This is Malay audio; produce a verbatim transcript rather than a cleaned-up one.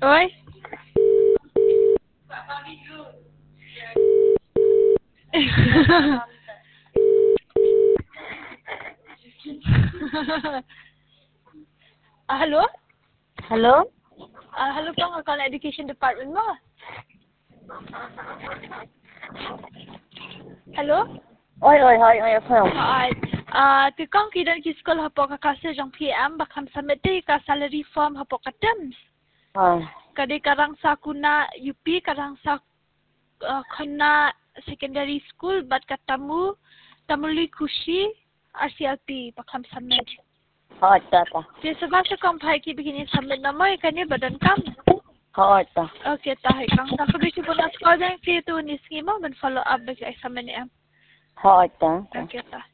Oi? Ah, hello? Hello? Ah, hello po, nga call education department mo. Hello? Oi, oi, oi, oi, phone. Ay, ah, ti kong kidan ki school hapo ka kasi jang P M bakam samete ka salary form hapo ka terms. Ờ. Kadi karang sa kuna U P karang sa uh, kuna secondary school bat katamu tamuli kushi R C L P bakam submit. Thôi ta ta. Ti sebab sa kong pai ki begini submit namoy kanya badan kam. Thôi ta. Okay, tahi kang sa pagisi po na score dan ki tu ni schema ben follow up bagi exam ni am. Thôi ta. Okay, ta.